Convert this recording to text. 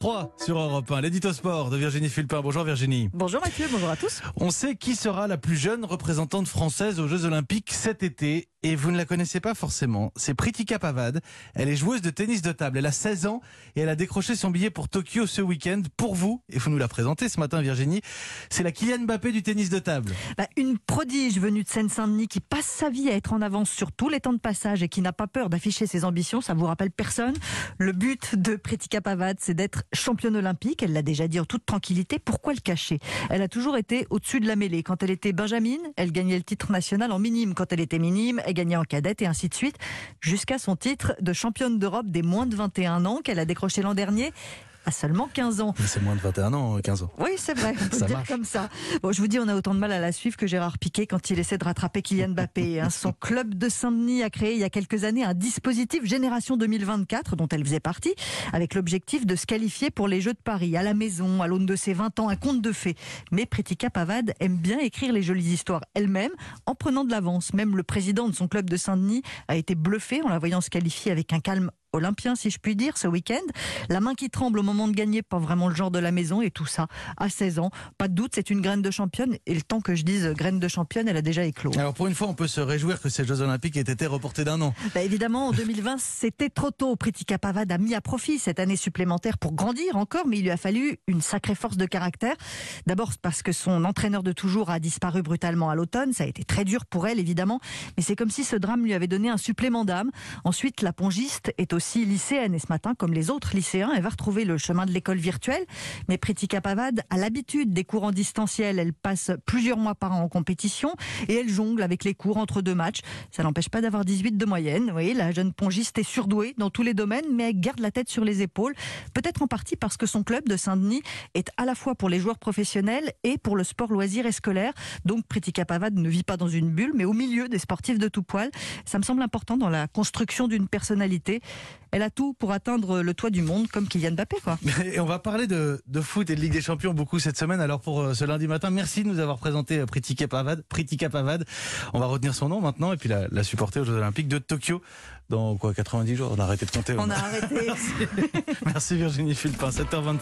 3 sur Europe 1, l'édito sport de Virginie Fulpin. Bonjour Virginie. Bonjour Mathieu, bonjour à tous. On sait qui sera la plus jeune représentante française aux Jeux Olympiques cet été et vous ne la connaissez pas forcément. C'est Pritika Pavad. Elle est joueuse de tennis de table. Elle a 16 ans et elle a décroché son billet pour Tokyo ce week-end. Pour vous, et vous nous la présentez ce matin Virginie, c'est la Kylian Mbappé du tennis de table. Une prodige venue de Seine-Saint-Denis qui passe sa vie à être en avance sur tous les temps de passage et qui n'a pas peur d'afficher ses ambitions, ça vous rappelle personne. Le but de Pritika Pavad, c'est d'être championne olympique. Elle l'a déjà dit en toute tranquillité. Pourquoi le cacher ? Elle a toujours été au-dessus de la mêlée. Quand elle était benjamine, elle gagnait le titre national en minime. Quand elle était minime, elle gagnait en cadette et ainsi de suite. Jusqu'à son titre de championne d'Europe des moins de 21 ans qu'elle a décroché l'an dernier. À seulement 15 ans. Mais c'est moins de 21 ans, 15 ans. Oui, c'est vrai, on peut Ça le dire marche. comme ça. Bon, je vous dis, on a autant de mal à la suivre que Gérard Piquet quand il essaie de rattraper Kylian Mbappé. Son club de Saint-Denis a créé il y a quelques années un dispositif Génération 2024, dont elle faisait partie, avec l'objectif de se qualifier pour les Jeux de Paris, à la maison, à l'aune de ses 20 ans, un conte de fées. Mais Pritika Pavad aime bien écrire les jolies histoires elle-même, en prenant de l'avance. Même le président de son club de Saint-Denis a été bluffé en la voyant se qualifier avec un calme olympien, si je puis dire, ce week-end. La main qui tremble au moment de gagner, pas vraiment le genre de la maison, et tout ça à 16 ans. Pas de doute, c'est une graine de championne, et le temps que je dise graine de championne, elle a déjà éclos. Alors pour une fois, on peut se réjouir que ces Jeux Olympiques aient été reportés d'un an. Évidemment, en 2020, c'était trop tôt. Pritika Pavad a mis à profit cette année supplémentaire pour grandir encore, mais il lui a fallu une sacrée force de caractère. D'abord parce que son entraîneur de toujours a disparu brutalement à l'automne. Ça a été très dur pour elle, évidemment, mais c'est comme si ce drame lui avait donné un supplément d'âme. Ensuite, la pongiste est aussi lycéenne, et ce matin, comme les autres lycéens, elle va retrouver le chemin de l'école virtuelle. Mais Pritika Pavad a l'habitude des cours en distanciel. Elle passe plusieurs mois par an en compétition et elle jongle avec les cours entre deux matchs. Ça n'empêche pas d'avoir 18 de moyenne. Oui, la jeune pongiste est surdouée dans tous les domaines, mais elle garde la tête sur les épaules. Peut-être en partie parce que son club de Saint-Denis est à la fois pour les joueurs professionnels et pour le sport loisir et scolaire. Donc Pritika Pavad ne vit pas dans une bulle, mais au milieu des sportifs de tout poil. Ça me semble important dans la construction d'une personnalité. Elle a tout pour atteindre le toit du monde, comme Kylian Mbappé, quoi. Et on va parler de foot et de Ligue des Champions beaucoup cette semaine. Alors pour ce lundi matin, merci de nous avoir présenté Pritika Pavad. On va retenir son nom maintenant et puis la supporter aux Jeux Olympiques de Tokyo dans 90 jours. On a arrêté de compter. On a arrêté. Merci Virginie Fulpin, 7h23.